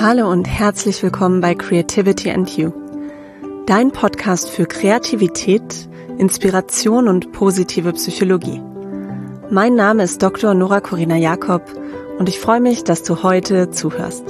Hallo und herzlich willkommen bei Creativity and You, dein Podcast für Kreativität, Inspiration und positive Psychologie. Mein Name ist Dr. Nora Corina Jakob und ich freue mich, dass du heute zuhörst.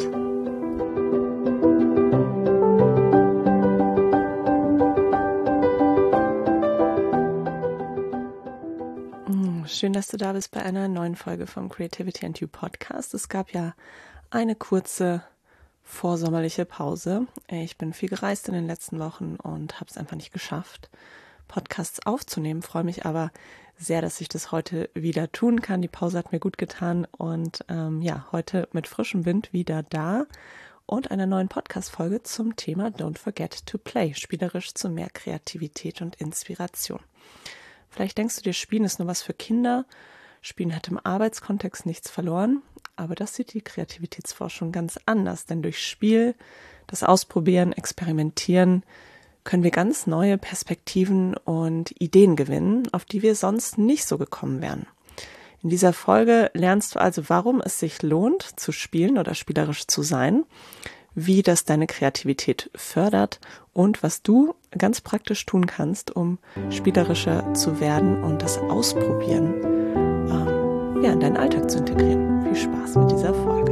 Schön, dass du da bist bei einer neuen Folge vom Creativity and You Podcast. Es gab ja eine kurze vorsommerliche Pause. Ich bin viel gereist in den letzten Wochen und habe es einfach nicht geschafft, Podcasts aufzunehmen. Freue mich aber sehr, dass ich das heute wieder tun kann. Die Pause hat mir gut getan und heute mit frischem Wind wieder da und einer neuen Podcast-Folge zum Thema Don't Forget to Play, spielerisch zu mehr Kreativität und Inspiration. Vielleicht denkst du dir, Spielen ist nur was für Kinder. Spielen hat im Arbeitskontext nichts verloren, aber das sieht die Kreativitätsforschung ganz anders, denn durch Spiel, das Ausprobieren, Experimentieren können wir ganz neue Perspektiven und Ideen gewinnen, auf die wir sonst nicht so gekommen wären. In dieser Folge lernst du also, warum es sich lohnt, zu spielen oder spielerisch zu sein, wie das deine Kreativität fördert und was du ganz praktisch tun kannst, um spielerischer zu werden und das Ausprobieren in deinen Alltag zu integrieren. Viel Spaß mit dieser Folge.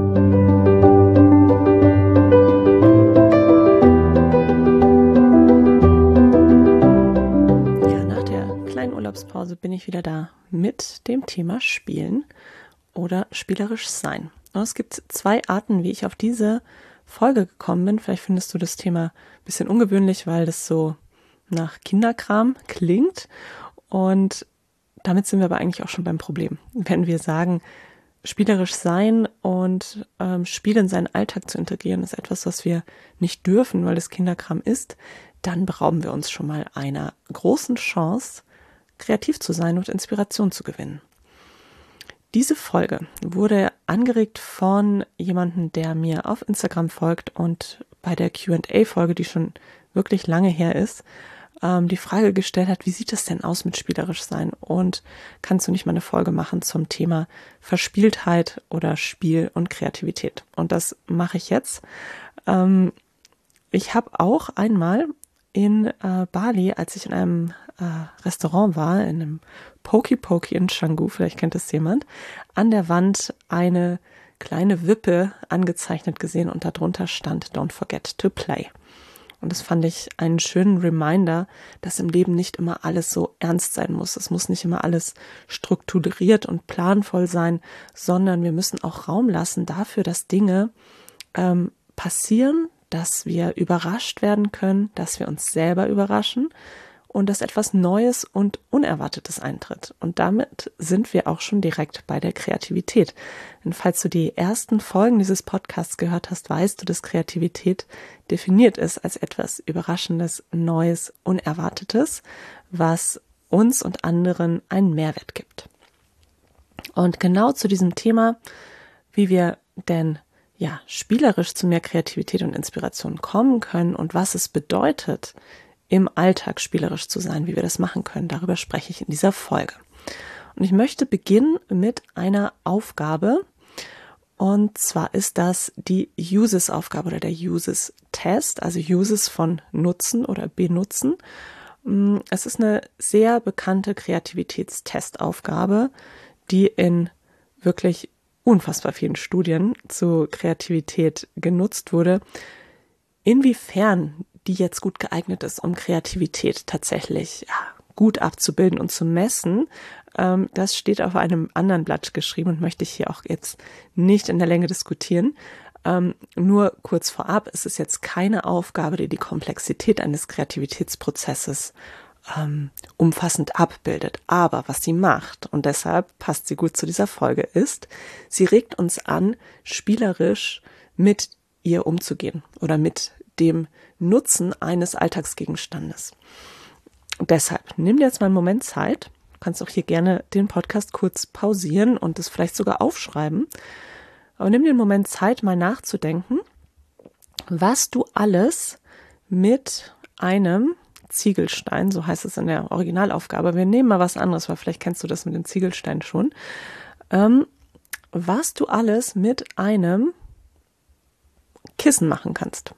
Ja, nach der kleinen Urlaubspause bin ich wieder da mit dem Thema Spielen oder spielerisch sein. Und es gibt zwei Arten, wie ich auf diese Folge gekommen bin. Vielleicht findest du das Thema ein bisschen ungewöhnlich, weil das so nach Kinderkram klingt. Und damit sind wir aber eigentlich auch schon beim Problem. Wenn wir sagen, spielerisch sein und Spiel in seinen Alltag zu integrieren, ist etwas, was wir nicht dürfen, weil es Kinderkram ist, dann berauben wir uns schon mal einer großen Chance, kreativ zu sein und Inspiration zu gewinnen. Diese Folge wurde angeregt von jemandem, der mir auf Instagram folgt und bei der Q&A-Folge, die schon wirklich lange her ist, die Frage gestellt hat, wie sieht das denn aus mit spielerisch sein? Und kannst du nicht mal eine Folge machen zum Thema Verspieltheit oder Spiel und Kreativität? Und das mache ich jetzt. Ich habe auch einmal in Bali, als ich in einem Restaurant war, in einem Poke Poke in Canggu, vielleicht kennt das jemand, an der Wand eine kleine Wippe angezeichnet gesehen und darunter stand Don't Forget to Play. Und das fand ich einen schönen Reminder, dass im Leben nicht immer alles so ernst sein muss. Es muss nicht immer alles strukturiert und planvoll sein, sondern wir müssen auch Raum lassen dafür, dass Dinge passieren, dass wir überrascht werden können, dass wir uns selber überraschen und dass etwas Neues und Unerwartetes eintritt. Und damit sind wir auch schon direkt bei der Kreativität. Denn falls du die ersten Folgen dieses Podcasts gehört hast, weißt du, dass Kreativität definiert ist als etwas Überraschendes, Neues, Unerwartetes, was uns und anderen einen Mehrwert gibt. Und genau zu diesem Thema, wie wir denn spielerisch zu mehr Kreativität und Inspiration kommen können und was es bedeutet, im Alltag spielerisch zu sein, wie wir das machen können. Darüber spreche ich in dieser Folge. Und ich möchte beginnen mit einer Aufgabe. Und zwar ist das die Uses-Aufgabe oder der Uses-Test, also Uses von Nutzen oder Benutzen. Es ist eine sehr bekannte Kreativitätstestaufgabe, die in wirklich unfassbar vielen Studien zu Kreativität genutzt wurde. Inwiefern die jetzt gut geeignet ist, um Kreativität tatsächlich gut abzubilden und zu messen, das steht auf einem anderen Blatt geschrieben und möchte ich hier auch jetzt nicht in der Länge diskutieren. Nur kurz vorab, es ist jetzt keine Aufgabe, die die Komplexität eines Kreativitätsprozesses umfassend abbildet. Aber was sie macht, und deshalb passt sie gut zu dieser Folge, ist, sie regt uns an, spielerisch mit ihr umzugehen oder mit dem Nutzen eines Alltagsgegenstandes. Und deshalb nimm dir jetzt mal einen Moment Zeit. Du kannst auch hier gerne den Podcast kurz pausieren und es vielleicht sogar aufschreiben. Aber nimm dir einen Moment Zeit, mal nachzudenken, was du alles mit einem Ziegelstein, so heißt es in der Originalaufgabe, wir nehmen mal was anderes, weil vielleicht kennst du das mit dem Ziegelstein schon, was du alles mit einem Kissen machen kannst.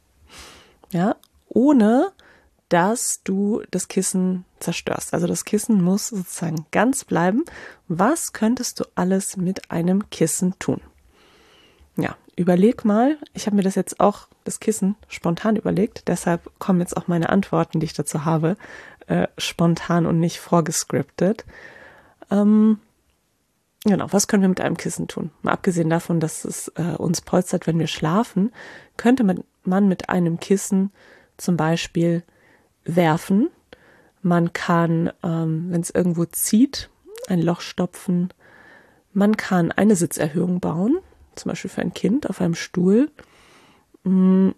Ja, ohne dass du das Kissen zerstörst. Also das Kissen muss sozusagen ganz bleiben. Was könntest du alles mit einem Kissen tun? Ja, überleg mal. Ich habe mir das Kissen spontan überlegt. Deshalb kommen jetzt auch meine Antworten, die ich dazu habe, spontan und nicht vorgescriptet. Genau, was können wir mit einem Kissen tun? Mal abgesehen davon, dass es uns polstert, wenn wir schlafen, könnte man mit einem Kissen zum Beispiel werfen. Man kann, wenn es irgendwo zieht, ein Loch stopfen. Man kann eine Sitzerhöhung bauen, zum Beispiel für ein Kind auf einem Stuhl. Man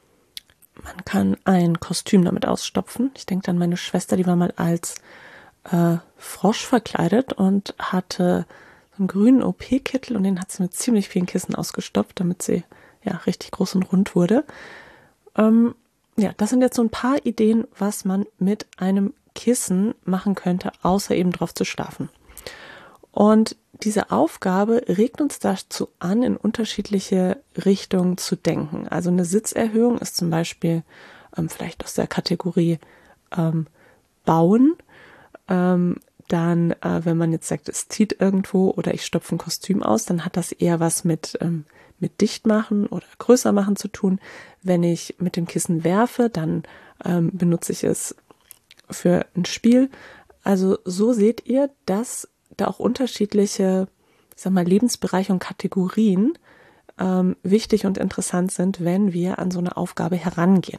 kann ein Kostüm damit ausstopfen. Ich denke an meine Schwester, die war mal als Frosch verkleidet und hatte so einen grünen OP-Kittel und den hat sie mit ziemlich vielen Kissen ausgestopft, damit sie ja richtig groß und rund wurde. Ja, das sind jetzt so ein paar Ideen, was man mit einem Kissen machen könnte, außer eben drauf zu schlafen. Und diese Aufgabe regt uns dazu an, in unterschiedliche Richtungen zu denken. Also eine Sitzerhöhung ist zum Beispiel vielleicht aus der Kategorie Bauen. Dann, wenn man jetzt sagt, es zieht irgendwo oder ich stopfe ein Kostüm aus, dann hat das eher was mit dicht machen oder größer machen zu tun. Wenn ich mit dem Kissen werfe, dann benutze ich es für ein Spiel. Also so seht ihr, dass da auch unterschiedliche, ich sag mal, Lebensbereiche und Kategorien wichtig und interessant sind, wenn wir an so eine Aufgabe herangehen.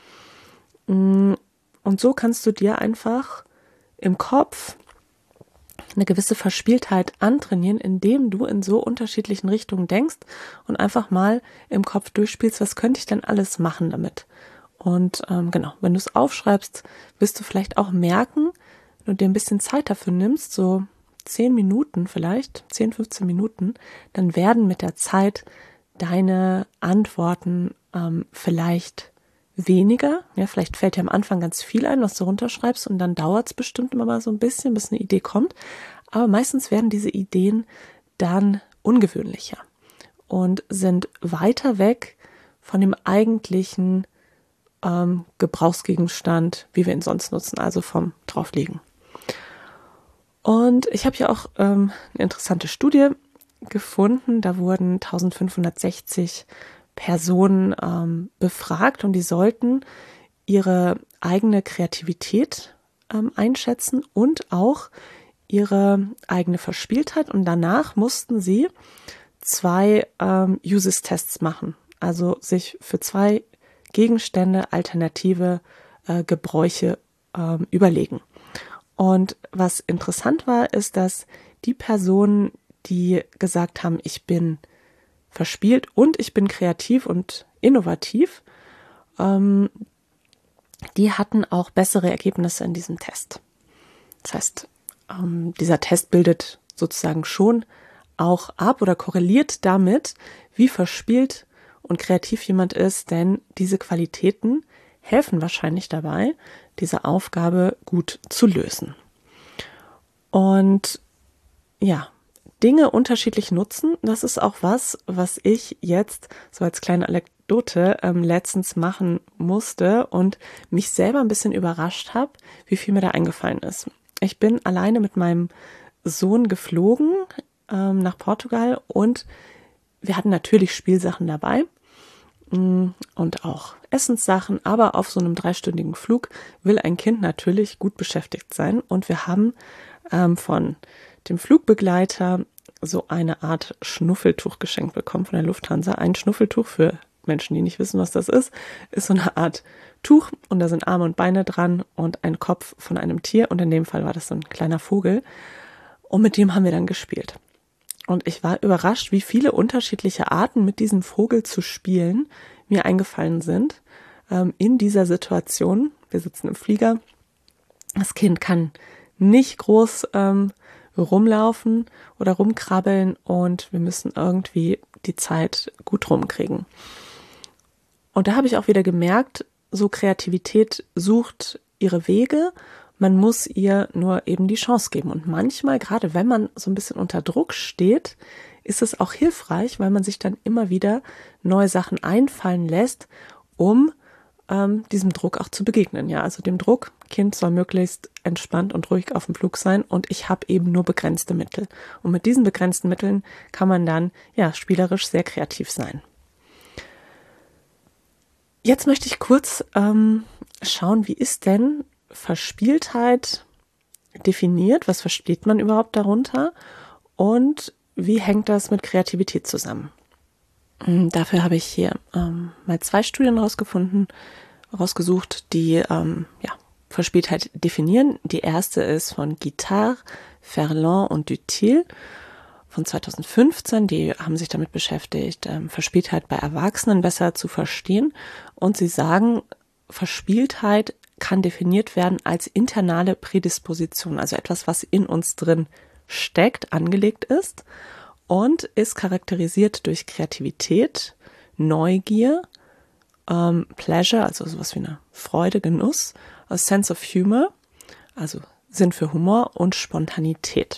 Und so kannst du dir einfach im Kopf eine gewisse Verspieltheit antrainieren, indem du in so unterschiedlichen Richtungen denkst und einfach mal im Kopf durchspielst, was könnte ich denn alles machen damit? Und genau, wenn du es aufschreibst, wirst du vielleicht auch merken, wenn du dir ein bisschen Zeit dafür nimmst, so 10 Minuten vielleicht, 10, 15 Minuten, dann werden mit der Zeit deine Antworten vielleicht weniger. Ja, vielleicht fällt dir am Anfang ganz viel ein, was du runterschreibst und dann dauert es bestimmt immer mal so ein bisschen, bis eine Idee kommt. Aber meistens werden diese Ideen dann ungewöhnlicher und sind weiter weg von dem eigentlichen Gebrauchsgegenstand, wie wir ihn sonst nutzen, also vom Drauflegen. Und ich habe hier auch eine interessante Studie gefunden. Da wurden 1560 Personen befragt und die sollten ihre eigene Kreativität einschätzen und auch ihre eigene Verspieltheit. Und danach mussten sie 2 Uses-Tests machen, also sich für 2 Gegenstände alternative Gebräuche überlegen. Und was interessant war, ist, dass die Personen, die gesagt haben, ich bin verspielt und ich bin kreativ und innovativ, die hatten auch bessere Ergebnisse in diesem Test. Das heißt, dieser Test bildet sozusagen schon auch ab oder korreliert damit, wie verspielt und kreativ jemand ist, denn diese Qualitäten helfen wahrscheinlich dabei, diese Aufgabe gut zu lösen. Und ja, Dinge unterschiedlich nutzen, das ist auch was ich jetzt so als kleine Anekdote letztens machen musste und mich selber ein bisschen überrascht habe, wie viel mir da eingefallen ist. Ich bin alleine mit meinem Sohn geflogen nach Portugal und wir hatten natürlich Spielsachen dabei und auch Essenssachen, aber auf so einem 3-stündigen Flug will ein Kind natürlich gut beschäftigt sein und wir haben von dem Flugbegleiter so eine Art Schnuffeltuch geschenkt bekommen von der Lufthansa. Ein Schnuffeltuch, für Menschen, die nicht wissen, was das ist so eine Art Tuch und da sind Arme und Beine dran und ein Kopf von einem Tier und in dem Fall war das so ein kleiner Vogel und mit dem haben wir dann gespielt. Und ich war überrascht, wie viele unterschiedliche Arten mit diesem Vogel zu spielen mir eingefallen sind in dieser Situation. Wir sitzen im Flieger, das Kind kann nicht groß rumlaufen oder rumkrabbeln und wir müssen irgendwie die Zeit gut rumkriegen. Und da habe ich auch wieder gemerkt, so Kreativität sucht ihre Wege, man muss ihr nur eben die Chance geben. Und manchmal, gerade wenn man so ein bisschen unter Druck steht, ist es auch hilfreich, weil man sich dann immer wieder neue Sachen einfallen lässt, um diesem Druck auch zu begegnen. Ja, also dem Druck, Kind soll möglichst entspannt und ruhig auf dem Flug sein und ich habe eben nur begrenzte Mittel. Und mit diesen begrenzten Mitteln kann man dann ja spielerisch sehr kreativ sein. Jetzt möchte ich kurz schauen, wie ist denn Verspieltheit definiert? Was versteht man überhaupt darunter? Und wie hängt das mit Kreativität zusammen? Dafür habe ich hier mal 2 Studien rausgesucht, die Verspieltheit definieren. Die erste ist von Guittard, Ferland und Duthil von 2015. Die haben sich damit beschäftigt, Verspieltheit bei Erwachsenen besser zu verstehen. Und sie sagen, Verspieltheit kann definiert werden als internale Prädisposition, also etwas, was in uns drin steckt, angelegt ist und ist charakterisiert durch Kreativität, Neugier, Pleasure, also sowas wie eine Freude, Genuss, a sense of humor, also Sinn für Humor und Spontanität.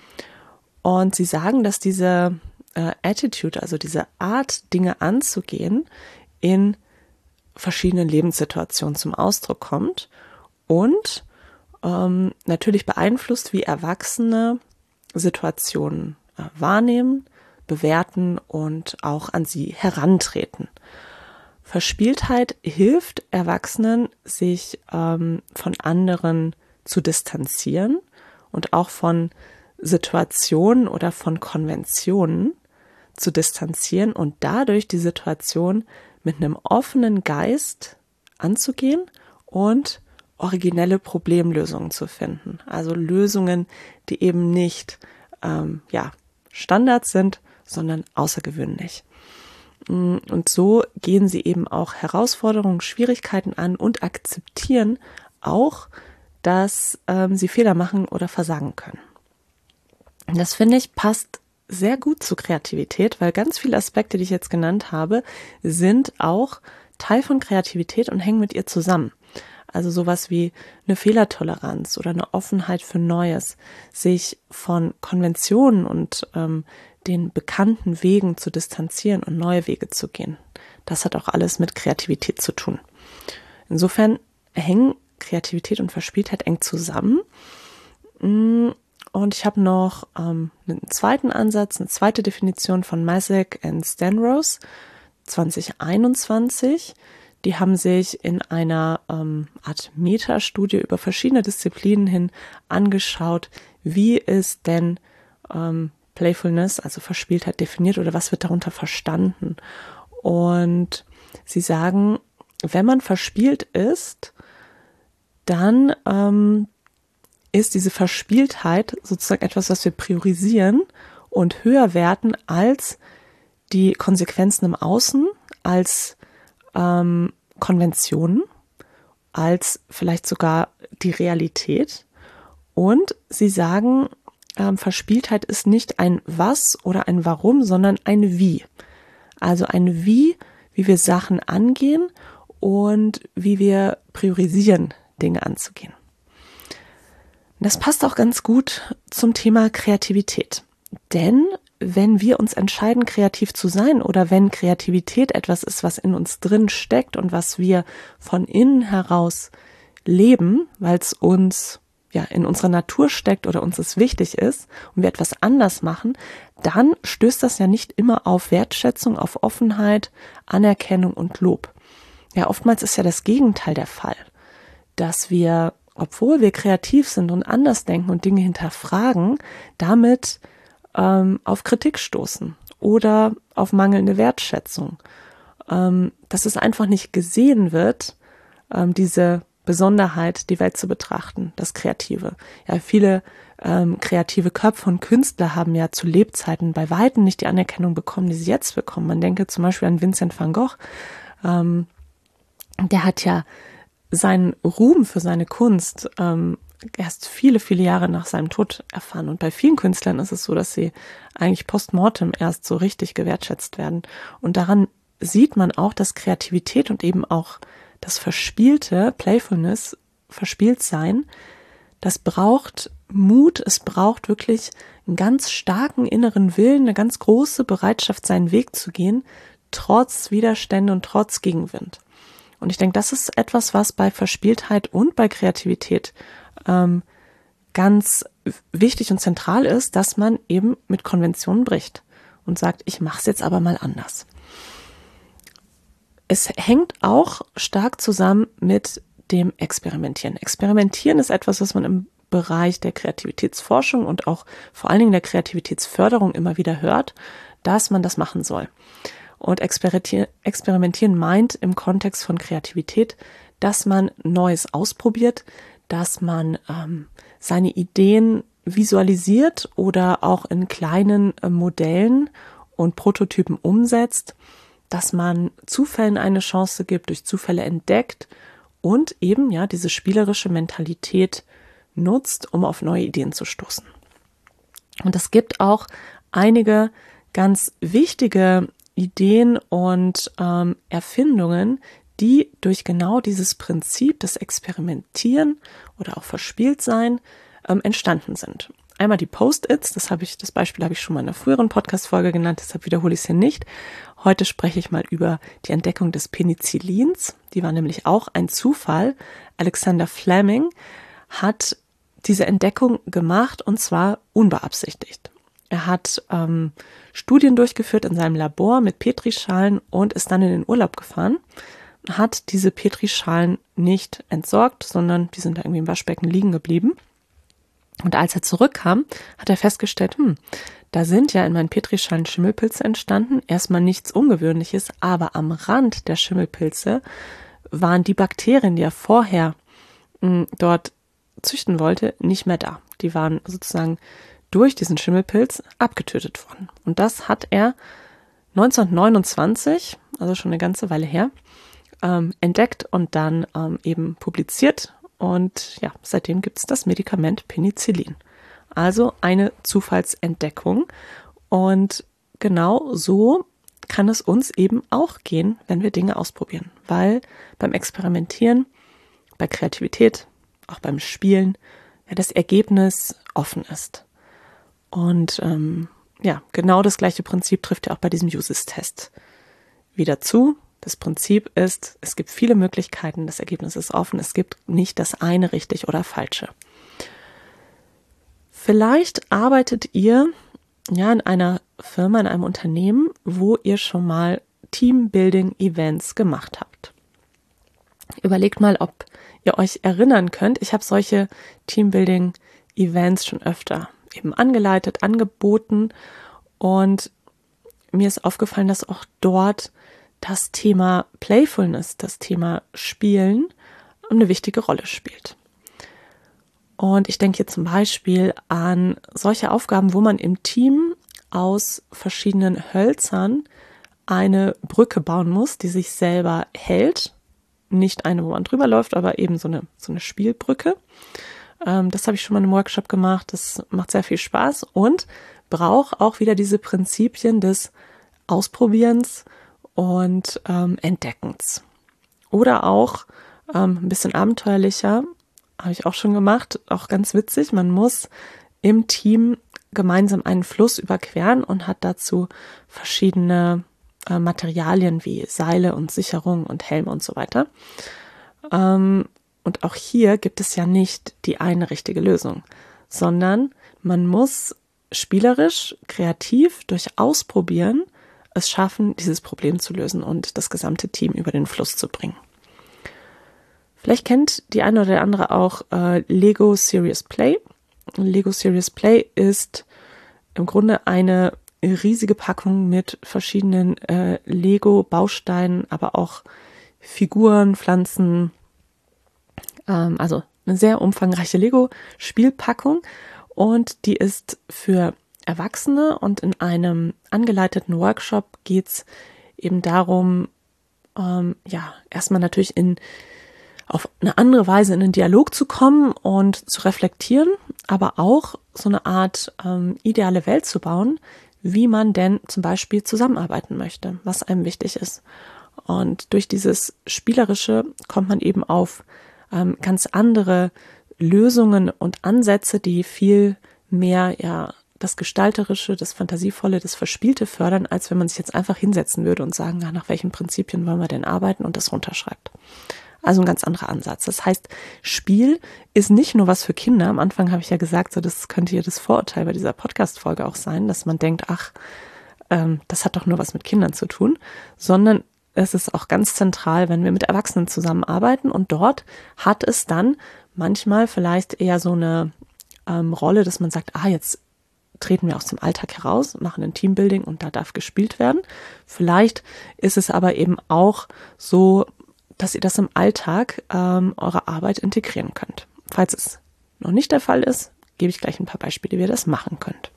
Und sie sagen, dass diese Attitude, also diese Art, Dinge anzugehen, in verschiedenen Lebenssituationen zum Ausdruck kommt und natürlich beeinflusst, wie Erwachsene Situationen wahrnehmen, bewerten und auch an sie herantreten. Verspieltheit hilft Erwachsenen, sich von anderen zu distanzieren und auch von Situationen oder von Konventionen zu distanzieren und dadurch die Situation mit einem offenen Geist anzugehen und originelle Problemlösungen zu finden. Also Lösungen, die eben nicht Standards sind, sondern außergewöhnlich. Und so gehen sie eben auch Herausforderungen, Schwierigkeiten an und akzeptieren auch, dass sie Fehler machen oder versagen können. Das finde ich passt sehr gut zu Kreativität, weil ganz viele Aspekte, die ich jetzt genannt habe, sind auch Teil von Kreativität und hängen mit ihr zusammen. Also sowas wie eine Fehlertoleranz oder eine Offenheit für Neues, sich von Konventionen und den bekannten Wegen zu distanzieren und neue Wege zu gehen. Das hat auch alles mit Kreativität zu tun. Insofern hängen Kreativität und Verspieltheit eng zusammen. Und ich habe noch einen zweiten Ansatz, eine zweite Definition von Masek und Stenrose 2021. Die haben sich in einer Art Metastudie über verschiedene Disziplinen hin angeschaut, wie ist denn Playfulness, also Verspieltheit, definiert oder was wird darunter verstanden. Und sie sagen, wenn man verspielt ist, dann ist diese Verspieltheit sozusagen etwas, was wir priorisieren und höher werten als die Konsequenzen im Außen, als Konventionen, als vielleicht sogar die Realität. Und sie sagen, Verspieltheit ist nicht ein Was oder ein Warum, sondern ein Wie. Also ein wie wir Sachen angehen und wie wir priorisieren, Dinge anzugehen. Das passt auch ganz gut zum Thema Kreativität. Denn wenn wir uns entscheiden, kreativ zu sein oder wenn Kreativität etwas ist, was in uns drin steckt und was wir von innen heraus leben, weil es uns in unserer Natur steckt oder uns es wichtig ist und wir etwas anders machen, dann stößt das ja nicht immer auf Wertschätzung, auf Offenheit, Anerkennung und Lob. Ja, oftmals ist ja das Gegenteil der Fall, dass wir, obwohl wir kreativ sind und anders denken und Dinge hinterfragen, damit auf Kritik stoßen oder auf mangelnde Wertschätzung. Dass es einfach nicht gesehen wird, diese Besonderheit, die Welt zu betrachten, das Kreative. Ja, viele kreative Köpfe und Künstler haben ja zu Lebzeiten bei Weitem nicht die Anerkennung bekommen, die sie jetzt bekommen. Man denke zum Beispiel an Vincent van Gogh. Der hat ja seinen Ruhm für seine Kunst erst viele, viele Jahre nach seinem Tod erfahren. Und bei vielen Künstlern ist es so, dass sie eigentlich postmortem erst so richtig gewertschätzt werden. Und daran sieht man auch, dass Kreativität und eben auch das Verspielte, Playfulness, Verspieltsein, das braucht Mut, es braucht wirklich einen ganz starken inneren Willen, eine ganz große Bereitschaft, seinen Weg zu gehen, trotz Widerstände und trotz Gegenwind. Und ich denke, das ist etwas, was bei Verspieltheit und bei Kreativität ganz wichtig und zentral ist, dass man eben mit Konventionen bricht und sagt, ich mache es jetzt aber mal anders. Es hängt auch stark zusammen mit dem Experimentieren. Experimentieren ist etwas, was man im Bereich der Kreativitätsforschung und auch vor allen Dingen der Kreativitätsförderung immer wieder hört, dass man das machen soll. Und experimentieren meint im Kontext von Kreativität, dass man Neues ausprobiert, dass man seine Ideen visualisiert oder auch in kleinen Modellen und Prototypen umsetzt, dass man Zufällen eine Chance gibt, durch Zufälle entdeckt und eben ja diese spielerische Mentalität nutzt, um auf neue Ideen zu stoßen. Und es gibt auch einige ganz wichtige Ideen und Erfindungen, die durch genau dieses Prinzip des Experimentieren oder auch Verspieltsein entstanden sind. Einmal die Post-its, das Beispiel habe ich schon mal in einer früheren Podcast-Folge genannt, deshalb wiederhole ich es hier nicht. Heute spreche ich mal über die Entdeckung des Penicillins. Die war nämlich auch ein Zufall. Alexander Fleming hat diese Entdeckung gemacht und zwar unbeabsichtigt. Er hat Studien durchgeführt in seinem Labor mit Petrischalen und ist dann in den Urlaub gefahren, hat diese Petrischalen nicht entsorgt, sondern die sind da irgendwie im Waschbecken liegen geblieben. Und als er zurückkam, hat er festgestellt, da sind ja in meinen Petrischalen Schimmelpilze entstanden. Erstmal nichts Ungewöhnliches, aber am Rand der Schimmelpilze waren die Bakterien, die er vorher dort züchten wollte, nicht mehr da. Die waren sozusagen durch diesen Schimmelpilz abgetötet worden. Und das hat er 1929, also schon eine ganze Weile her, entdeckt und dann eben publiziert. Und ja, seitdem gibt es das Medikament Penicillin. Also eine Zufallsentdeckung. Und genau so kann es uns eben auch gehen, wenn wir Dinge ausprobieren. Weil beim Experimentieren, bei Kreativität, auch beim Spielen, ja, das Ergebnis offen ist. Und ja, genau das gleiche Prinzip trifft ja auch bei diesem Uses-Test wieder zu. Das Prinzip ist, es gibt viele Möglichkeiten, das Ergebnis ist offen, es gibt nicht das eine richtig oder falsche. Vielleicht arbeitet ihr ja in einer Firma, in einem Unternehmen, wo ihr schon mal Teambuilding-Events gemacht habt. Überlegt mal, ob ihr euch erinnern könnt. Ich habe solche Teambuilding-Events schon öfter eben angeleitet, angeboten und mir ist aufgefallen, dass auch dort das Thema Playfulness, das Thema Spielen eine wichtige Rolle spielt. Und ich denke hier zum Beispiel an solche Aufgaben, wo man im Team aus verschiedenen Hölzern eine Brücke bauen muss, die sich selber hält. Nicht eine, wo man drüber läuft, aber eben so eine Spielbrücke. Das habe ich schon mal in einem Workshop gemacht. Das macht sehr viel Spaß und braucht auch wieder diese Prinzipien des Ausprobierens und Entdeckens. Oder auch ein bisschen abenteuerlicher, habe ich auch schon gemacht, auch ganz witzig. Man muss im Team gemeinsam einen Fluss überqueren und hat dazu verschiedene Materialien wie Seile und Sicherung und Helme und so weiter. Und auch hier gibt es ja nicht die eine richtige Lösung, sondern man muss spielerisch, kreativ durch Ausprobieren es schaffen, dieses Problem zu lösen und das gesamte Team über den Fluss zu bringen. Vielleicht kennt die eine oder der andere auch Lego Serious Play. Lego Serious Play ist im Grunde eine riesige Packung mit verschiedenen Lego-Bausteinen, aber auch Figuren, Pflanzen, also eine sehr umfangreiche Lego-Spielpackung und die ist für Erwachsene und in einem angeleiteten Workshop geht es eben darum, erstmal natürlich auf eine andere Weise in den Dialog zu kommen und zu reflektieren, aber auch so eine Art ideale Welt zu bauen, wie man denn zum Beispiel zusammenarbeiten möchte, was einem wichtig ist. Und durch dieses Spielerische kommt man eben auf ganz andere Lösungen und Ansätze, die viel mehr das Gestalterische, das Fantasievolle, das Verspielte fördern, als wenn man sich jetzt einfach hinsetzen würde und sagen, nach welchen Prinzipien wollen wir denn arbeiten und das runterschreibt. Also ein ganz anderer Ansatz. Das heißt, Spiel ist nicht nur was für Kinder. Am Anfang habe ich ja gesagt, so das könnte ja das Vorurteil bei dieser Podcast-Folge auch sein, dass man denkt, das hat doch nur was mit Kindern zu tun, sondern es ist auch ganz zentral, wenn wir mit Erwachsenen zusammenarbeiten, und dort hat es dann manchmal vielleicht eher so eine Rolle, dass man sagt, jetzt treten wir aus dem Alltag heraus, machen ein Teambuilding und da darf gespielt werden. Vielleicht ist es aber eben auch so, dass ihr das im Alltag eurer Arbeit integrieren könnt. Falls es noch nicht der Fall ist, gebe ich gleich ein paar Beispiele, wie ihr das machen könnt.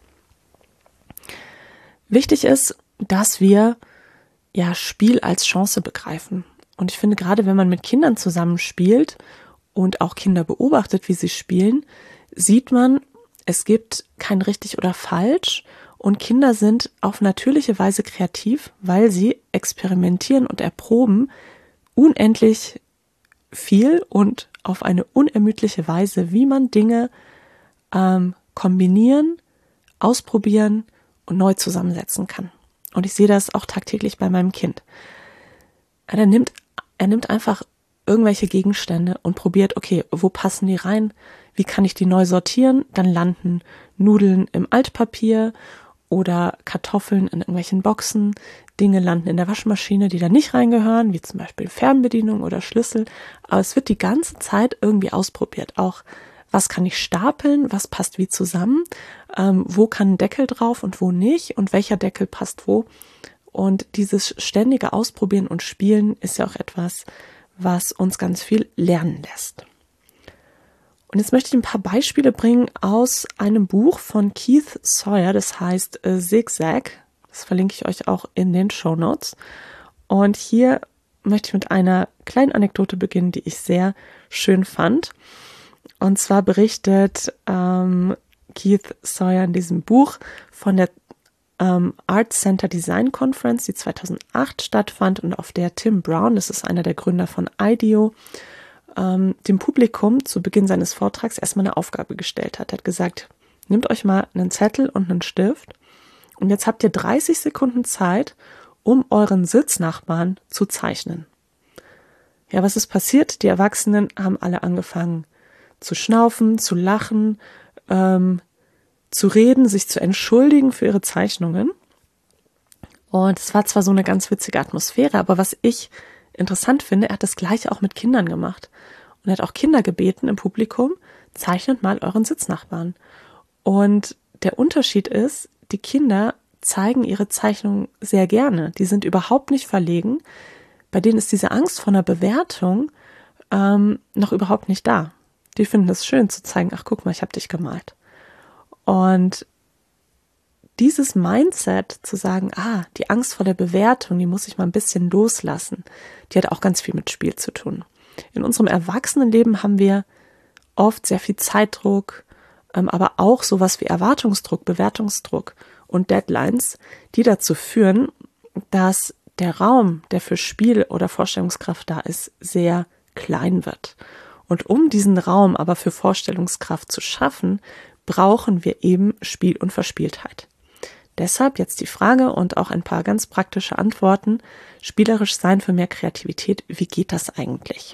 Wichtig ist, dass wir Spiel als Chance begreifen. Und ich finde, gerade wenn man mit Kindern zusammenspielt und auch Kinder beobachtet, wie sie spielen, sieht man, es gibt kein richtig oder falsch, und Kinder sind auf natürliche Weise kreativ, weil sie experimentieren und erproben unendlich viel und auf eine unermüdliche Weise, wie man Dinge kombinieren, ausprobieren und neu zusammensetzen kann. Und ich sehe das auch tagtäglich bei meinem Kind. Er nimmt einfach irgendwelche Gegenstände und probiert, okay, wo passen die rein? Wie kann ich die neu sortieren? Dann landen Nudeln im Altpapier oder Kartoffeln in irgendwelchen Boxen. Dinge landen in der Waschmaschine, die da nicht reingehören, wie zum Beispiel Fernbedienung oder Schlüssel. Aber es wird die ganze Zeit irgendwie ausprobiert. Auch, was kann ich stapeln? Was passt wie zusammen? Wo kann ein Deckel drauf und wo nicht? Und welcher Deckel passt wo? Und dieses ständige Ausprobieren und Spielen ist ja auch etwas, was uns ganz viel lernen lässt. Und jetzt möchte ich ein paar Beispiele bringen aus einem Buch von Keith Sawyer, das heißt Zigzag. Das verlinke ich euch auch in den Shownotes. Und hier möchte ich mit einer kleinen Anekdote beginnen, die ich sehr schön fand. Und zwar berichtet Keith Sawyer in diesem Buch von der Art Center Design Conference, die 2008 stattfand und auf der Tim Brown, das ist einer der Gründer von IDEO, dem Publikum zu Beginn seines Vortrags erstmal eine Aufgabe gestellt hat. Er hat gesagt, nehmt euch mal einen Zettel und einen Stift und jetzt habt ihr 30 Sekunden Zeit, um euren Sitznachbarn zu zeichnen. Ja, was ist passiert? Die Erwachsenen haben alle angefangen zu schnaufen, zu lachen, zu reden, sich zu entschuldigen für ihre Zeichnungen. Und es war zwar so eine ganz witzige Atmosphäre, aber was ich interessant finde, er hat das Gleiche auch mit Kindern gemacht. Und er hat auch Kinder gebeten im Publikum, zeichnet mal euren Sitznachbarn. Und der Unterschied ist, die Kinder zeigen ihre Zeichnungen sehr gerne. Die sind überhaupt nicht verlegen. Bei denen ist diese Angst vor einer Bewertung noch überhaupt nicht da. Die finden es schön zu zeigen, ach guck mal, ich habe dich gemalt. Und dieses Mindset zu sagen, die Angst vor der Bewertung, die muss ich mal ein bisschen loslassen, die hat auch ganz viel mit Spiel zu tun. In unserem Erwachsenenleben haben wir oft sehr viel Zeitdruck, aber auch sowas wie Erwartungsdruck, Bewertungsdruck und Deadlines, die dazu führen, dass der Raum, der für Spiel oder Vorstellungskraft da ist, sehr klein wird. Und um diesen Raum aber für Vorstellungskraft zu schaffen, brauchen wir eben Spiel und Verspieltheit. Deshalb jetzt die Frage und auch ein paar ganz praktische Antworten. Spielerisch sein für mehr Kreativität, wie geht das eigentlich?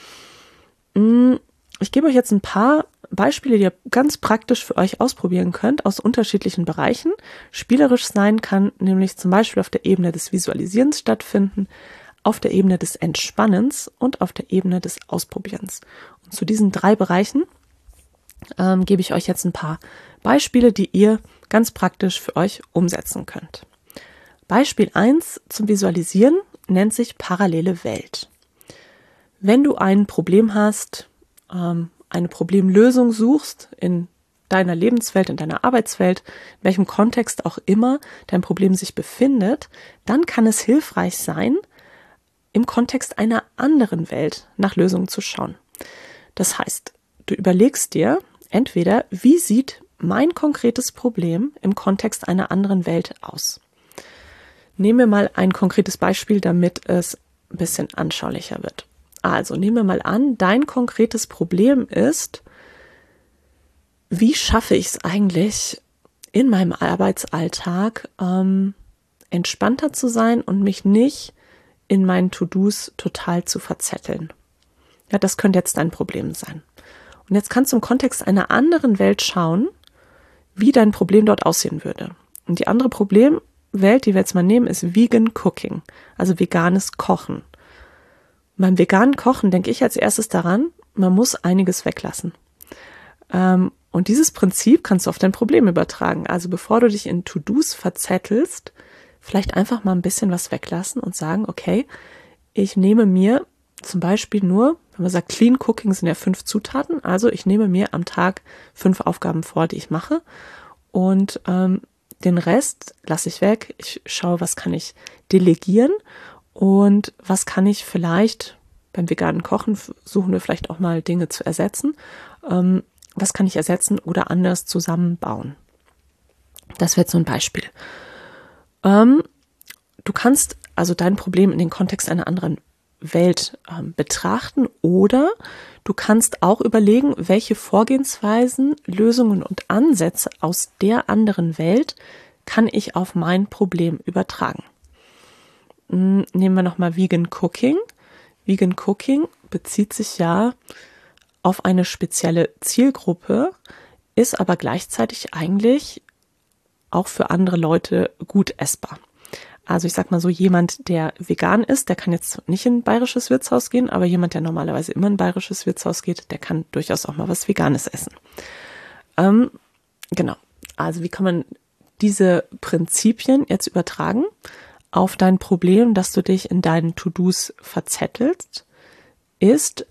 Ich gebe euch jetzt ein paar Beispiele, die ihr ganz praktisch für euch ausprobieren könnt, aus unterschiedlichen Bereichen. Spielerisch sein kann nämlich zum Beispiel auf der Ebene des Visualisierens stattfinden, auf der Ebene des Entspannens und auf der Ebene des Ausprobierens. Und zu diesen 3 Bereichen gebe ich euch jetzt ein paar Beispiele, die ihr ganz praktisch für euch umsetzen könnt. Beispiel 1 zum Visualisieren nennt sich parallele Welt. Wenn du ein Problem hast, eine Problemlösung suchst in deiner Lebenswelt, in deiner Arbeitswelt, in welchem Kontext auch immer dein Problem sich befindet, dann kann es hilfreich sein, im Kontext einer anderen Welt nach Lösungen zu schauen. Das heißt, du überlegst dir entweder, wie sieht mein konkretes Problem im Kontext einer anderen Welt aus? Nehmen wir mal ein konkretes Beispiel, damit es ein bisschen anschaulicher wird. Also nehmen wir mal an, dein konkretes Problem ist, wie schaffe ich es eigentlich in meinem Arbeitsalltag, entspannter zu sein und mich nicht in meinen To-Dos total zu verzetteln? Ja, das könnte jetzt dein Problem sein. Und jetzt kannst du im Kontext einer anderen Welt schauen, wie dein Problem dort aussehen würde. Und die andere Problemwelt, die wir jetzt mal nehmen, ist Vegan Cooking, also veganes Kochen. Beim veganen Kochen denke ich als erstes daran, man muss einiges weglassen. Und dieses Prinzip kannst du auf dein Problem übertragen. Also bevor du dich in To-Dos verzettelst, vielleicht einfach mal ein bisschen was weglassen und sagen, okay, ich nehme mir zum Beispiel nur, wenn man sagt, Clean Cooking sind ja 5 Zutaten, also ich nehme mir am Tag 5 Aufgaben vor, die ich mache und den Rest lasse ich weg. Ich schaue, was kann ich delegieren und was kann ich vielleicht beim veganen Kochen, suchen wir vielleicht auch mal Dinge zu ersetzen. Was kann ich ersetzen oder anders zusammenbauen? Das wäre jetzt so ein Beispiel. Du kannst also dein Problem in den Kontext einer anderen Welt betrachten oder du kannst auch überlegen, welche Vorgehensweisen, Lösungen und Ansätze aus der anderen Welt kann ich auf mein Problem übertragen. Nehmen wir nochmal Vegan Cooking. Vegan Cooking bezieht sich ja auf eine spezielle Zielgruppe, ist aber gleichzeitig eigentlich auch für andere Leute gut essbar. Also ich sag mal so, jemand, der vegan ist, der kann jetzt nicht in ein bayerisches Wirtshaus gehen, aber jemand, der normalerweise immer in ein bayerisches Wirtshaus geht, der kann durchaus auch mal was Veganes essen. Genau, also wie kann man diese Prinzipien jetzt übertragen auf dein Problem, dass du dich in deinen To-Dos verzettelst, ist,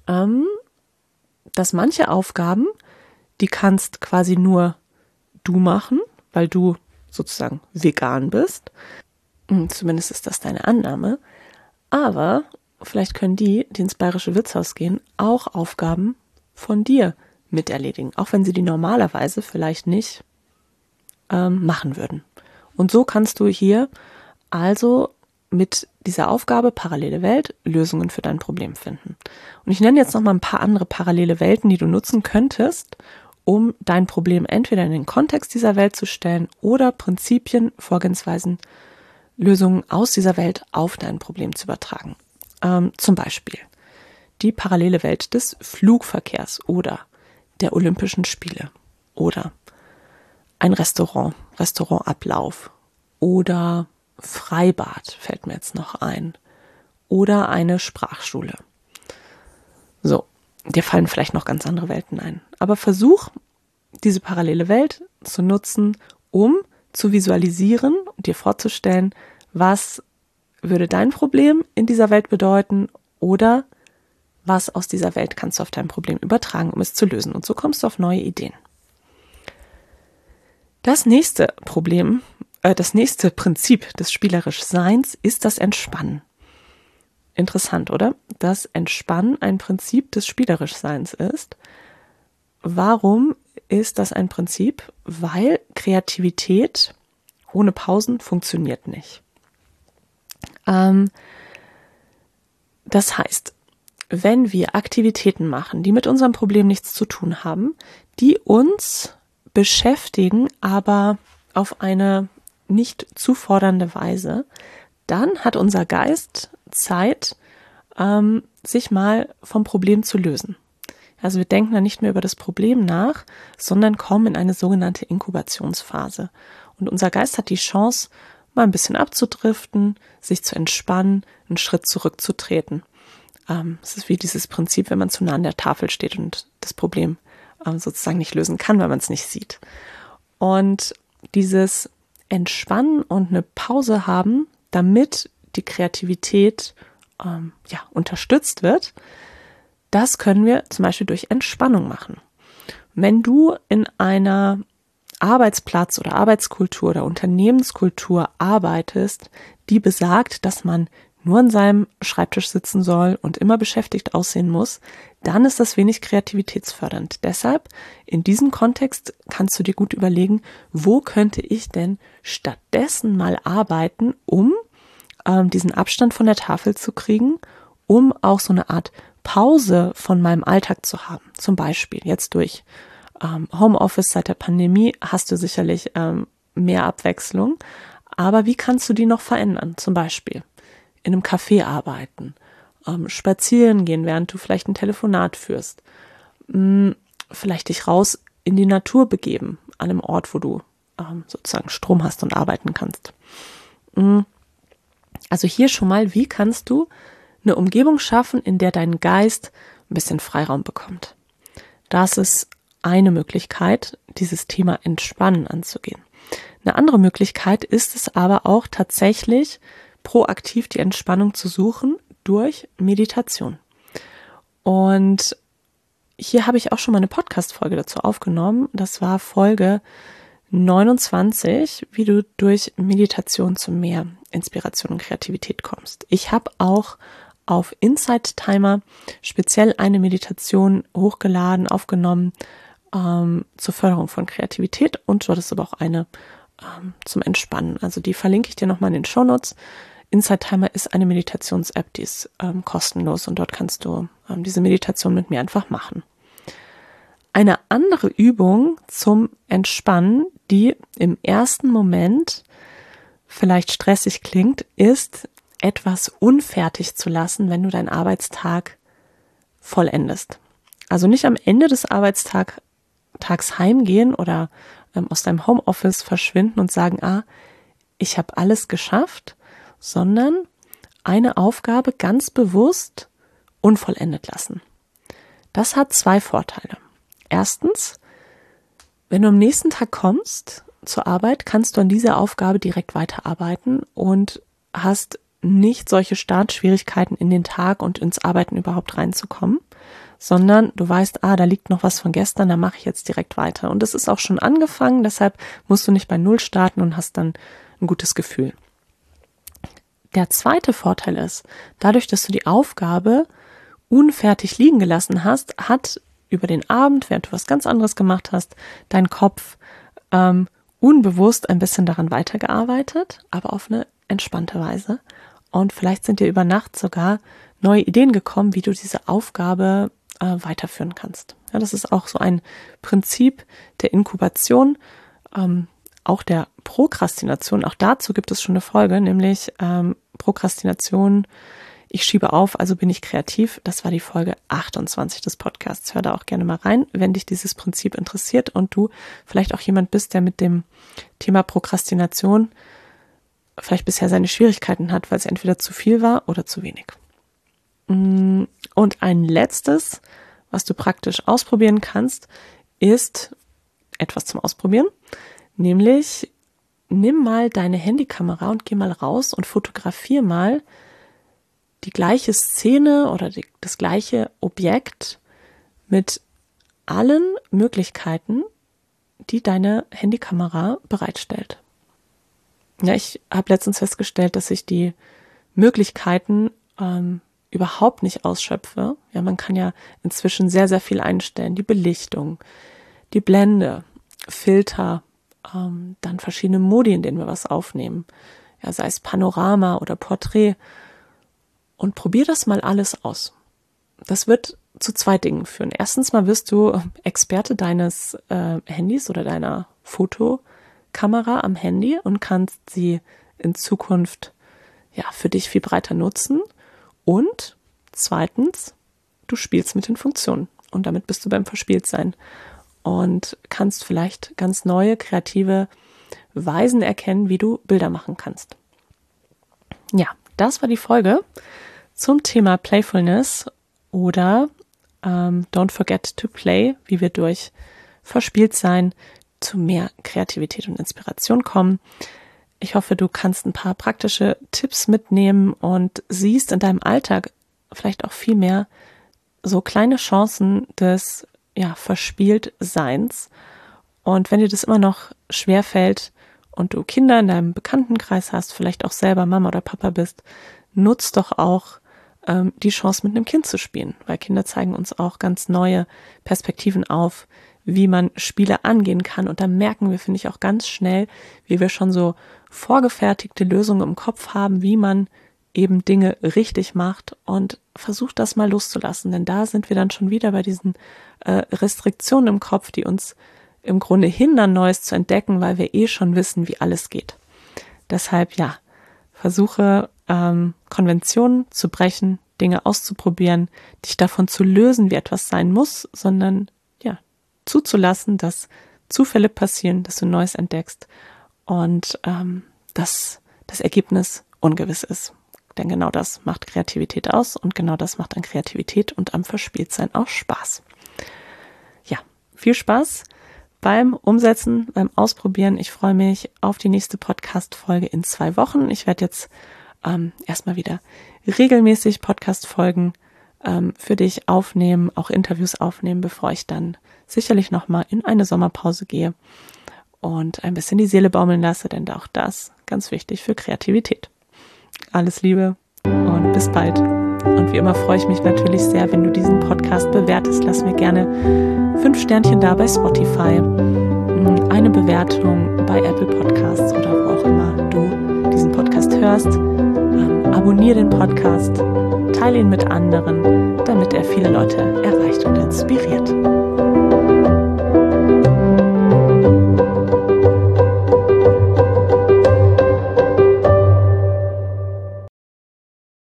dass manche Aufgaben, die kannst quasi nur du machen, weil du sozusagen vegan bist. Zumindest ist das deine Annahme. Aber vielleicht können die ins bayerische Wirtshaus gehen, auch Aufgaben von dir mit erledigen, auch wenn sie die normalerweise vielleicht nicht machen würden. Und so kannst du hier also mit dieser Aufgabe parallele Welt Lösungen für dein Problem finden. Und ich nenne jetzt noch mal ein paar andere parallele Welten, die du nutzen könntest, um dein Problem entweder in den Kontext dieser Welt zu stellen oder Prinzipien, Vorgehensweisen, Lösungen aus dieser Welt auf dein Problem zu übertragen. Zum Beispiel die parallele Welt des Flugverkehrs oder der Olympischen Spiele oder ein Restaurantablauf oder Freibad fällt mir jetzt noch ein oder eine Sprachschule. So, dir fallen vielleicht noch ganz andere Welten ein. Aber versuch, diese parallele Welt zu nutzen, um zu visualisieren und dir vorzustellen, was würde dein Problem in dieser Welt bedeuten oder was aus dieser Welt kannst du auf dein Problem übertragen, um es zu lösen. Und so kommst du auf neue Ideen. Das nächste Prinzip des spielerisch Seins ist das Entspannen. Interessant, oder? Dass Entspannen ein Prinzip des spielerisch Seins ist. Warum ist das ein Prinzip? Weil Kreativität ohne Pausen funktioniert nicht. Das heißt, wenn wir Aktivitäten machen, die mit unserem Problem nichts zu tun haben, die uns beschäftigen, aber auf eine nicht zu fordernde Weise, dann hat unser Geist Zeit, sich mal vom Problem zu lösen. Also wir denken dann nicht mehr über das Problem nach, sondern kommen in eine sogenannte Inkubationsphase. Und unser Geist hat die Chance, mal ein bisschen abzudriften, sich zu entspannen, einen Schritt zurückzutreten. Es ist wie dieses Prinzip, wenn man zu nah an der Tafel steht und das Problem sozusagen nicht lösen kann, weil man es nicht sieht. Und dieses Entspannen und eine Pause haben, damit die Kreativität unterstützt wird, das können wir zum Beispiel durch Entspannung machen. Wenn du in einer Arbeitsplatz- oder Arbeitskultur oder Unternehmenskultur arbeitest, die besagt, dass man nur an seinem Schreibtisch sitzen soll und immer beschäftigt aussehen muss, dann ist das wenig kreativitätsfördernd. Deshalb, in diesem Kontext kannst du dir gut überlegen, wo könnte ich denn stattdessen mal arbeiten, um diesen Abstand von der Tafel zu kriegen, um auch so eine Art Pause von meinem Alltag zu haben. Zum Beispiel jetzt durch Homeoffice seit der Pandemie hast du sicherlich mehr Abwechslung. Aber wie kannst du die noch verändern? Zum Beispiel in einem Café arbeiten, spazieren gehen, während du vielleicht ein Telefonat führst, vielleicht dich raus in die Natur begeben, an einem Ort, wo du sozusagen Strom hast und arbeiten kannst. Also hier schon mal, wie kannst du eine Umgebung schaffen, in der dein Geist ein bisschen Freiraum bekommt? Das ist eine Möglichkeit, dieses Thema Entspannen anzugehen. Eine andere Möglichkeit ist es aber auch tatsächlich, proaktiv die Entspannung zu suchen durch Meditation. Und hier habe ich auch schon mal eine Podcast-Folge dazu aufgenommen. Das war Folge 29, wie du durch Meditation zu mehr Inspiration und Kreativität kommst. Ich habe auch auf Insight Timer speziell eine Meditation hochgeladen, aufgenommen zur Förderung von Kreativität und dort ist aber auch eine zum Entspannen. Also die verlinke ich dir nochmal in den Shownotes. Insight Timer ist eine Meditations-App, die ist kostenlos und dort kannst du diese Meditation mit mir einfach machen. Eine andere Übung zum Entspannen, die im ersten Moment vielleicht stressig klingt, ist, etwas unfertig zu lassen, wenn du deinen Arbeitstag vollendest. Also nicht am Ende des Arbeitstags heimgehen oder aus deinem Homeoffice verschwinden und sagen, ich habe alles geschafft, sondern eine Aufgabe ganz bewusst unvollendet lassen. Das hat zwei Vorteile. Erstens, wenn du am nächsten Tag kommst zur Arbeit, kannst du an dieser Aufgabe direkt weiterarbeiten und hast nicht solche Startschwierigkeiten in den Tag und ins Arbeiten überhaupt reinzukommen, sondern du weißt, da liegt noch was von gestern, da mache ich jetzt direkt weiter. Und es ist auch schon angefangen, deshalb musst du nicht bei Null starten und hast dann ein gutes Gefühl. Der zweite Vorteil ist, dadurch, dass du die Aufgabe unfertig liegen gelassen hast, hat über den Abend, während du was ganz anderes gemacht hast, dein Kopf unbewusst ein bisschen daran weitergearbeitet, aber auf eine entspannte Weise. Und vielleicht sind dir über Nacht sogar neue Ideen gekommen, wie du diese Aufgabe weiterführen kannst. Ja, das ist auch so ein Prinzip der Inkubation, auch der Prokrastination. Auch dazu gibt es schon eine Folge, nämlich Prokrastination, ich schiebe auf, also bin ich kreativ. Das war die Folge 28 des Podcasts. Hör da auch gerne mal rein, wenn dich dieses Prinzip interessiert und du vielleicht auch jemand bist, der mit dem Thema Prokrastination vielleicht bisher seine Schwierigkeiten hat, weil es entweder zu viel war oder zu wenig. Und ein letztes, was du praktisch ausprobieren kannst, ist etwas zum Ausprobieren, nämlich nimm mal deine Handykamera und geh mal raus und fotografier mal die gleiche Szene oder das gleiche Objekt mit allen Möglichkeiten, die deine Handykamera bereitstellt. Ja, ich habe letztens festgestellt, dass ich die Möglichkeiten überhaupt nicht ausschöpfe. Ja, man kann ja inzwischen sehr, sehr viel einstellen. Die Belichtung, die Blende, Filter, dann verschiedene Modi, in denen wir was aufnehmen. Ja, sei es Panorama oder Porträt. Und probier das mal alles aus. Das wird zu zwei Dingen führen. Erstens mal wirst du Experte deines Handys oder deiner Fotokamera am Handy und kannst sie in Zukunft für dich viel breiter nutzen. Und zweitens, du spielst mit den Funktionen und damit bist du beim Verspieltsein und kannst vielleicht ganz neue, kreative Weisen erkennen, wie du Bilder machen kannst. Ja, das war die Folge zum Thema Playfulness oder Don't Forget to Play, wie wir durch Verspieltsein zu mehr Kreativität und Inspiration kommen. Ich hoffe, du kannst ein paar praktische Tipps mitnehmen und siehst in deinem Alltag vielleicht auch viel mehr so kleine Chancen des Verspieltseins. Und wenn dir das immer noch schwerfällt und du Kinder in deinem Bekanntenkreis hast, vielleicht auch selber Mama oder Papa bist, nutz doch auch die Chance, mit einem Kind zu spielen, weil Kinder zeigen uns auch ganz neue Perspektiven auf, wie man Spiele angehen kann. Und da merken wir, finde ich, auch ganz schnell, wie wir schon so vorgefertigte Lösungen im Kopf haben, wie man eben Dinge richtig macht und versucht das mal loszulassen. Denn da sind wir dann schon wieder bei diesen Restriktionen im Kopf, die uns im Grunde hindern, Neues zu entdecken, weil wir schon wissen, wie alles geht. Deshalb, versuche Konventionen zu brechen, Dinge auszuprobieren, dich davon zu lösen, wie etwas sein muss, sondern zuzulassen, dass Zufälle passieren, dass du Neues entdeckst und dass das Ergebnis ungewiss ist. Denn genau das macht Kreativität aus und genau das macht an Kreativität und am Verspieltsein auch Spaß. Ja, viel Spaß beim Umsetzen, beim Ausprobieren. Ich freue mich auf die nächste Podcast-Folge in 2 Wochen. Ich werde jetzt erstmal wieder regelmäßig Podcast-Folgen für dich aufnehmen, auch Interviews aufnehmen, bevor ich dann sicherlich nochmal in eine Sommerpause gehe und ein bisschen die Seele baumeln lasse, denn auch das ganz wichtig für Kreativität. Alles Liebe und bis bald. Und wie immer freue ich mich natürlich sehr, wenn du diesen Podcast bewertest. Lass mir gerne 5 Sternchen da bei Spotify, eine Bewertung bei Apple Podcasts oder wo auch immer du diesen Podcast hörst. Abonniere den Podcast, teile ihn mit anderen, damit er viele Leute erreicht und inspiriert.